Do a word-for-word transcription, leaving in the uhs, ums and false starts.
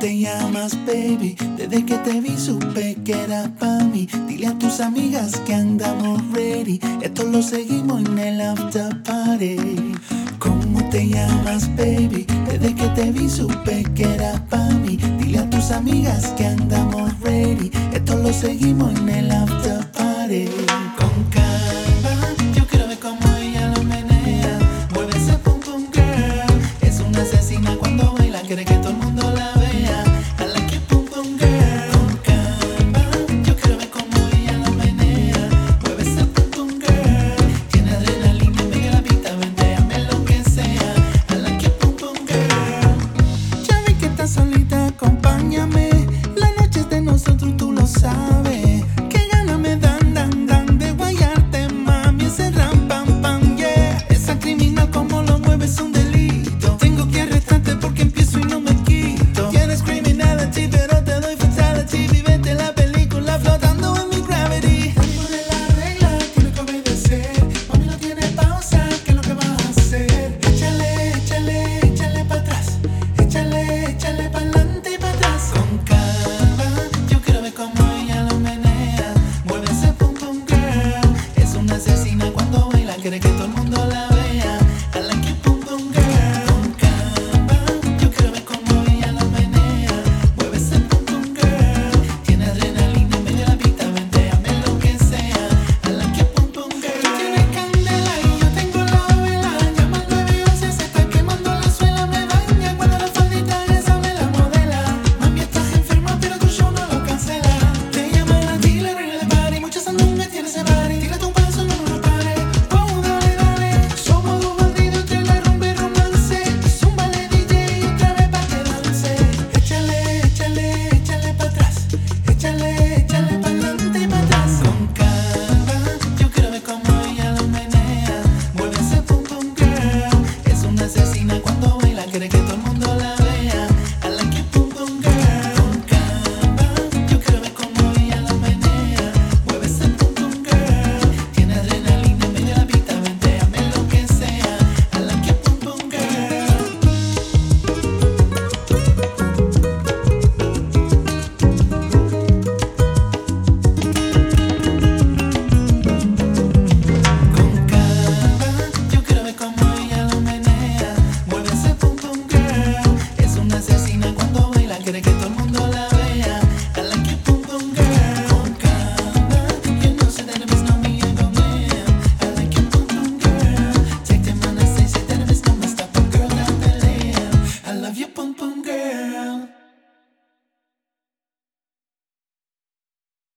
te llamas, baby? Desde que te vi supe que era pa' mí. Dile a tus amigas que andamos ready. Esto lo seguimos en el after party. ¿Cómo te llamas, baby? Desde que te vi supe que era pa' mí. Dile a tus amigas que andamos ready. Esto lo seguimos en el after party. Con calma, yo quiero ver cómo ella lo menea. Mueve ese pum pum girl. Es una asesina cuando baila, quiere que todo el mundo la vea. I like it pum pum girl. Con calma, yo quiero ver cómo ella lo menea. Mueve ese pum pum girl. Tiene adrenalina, pega la pista, vente, hazme lo que sea. I like it pum pum girl. Ya vi que estás solita.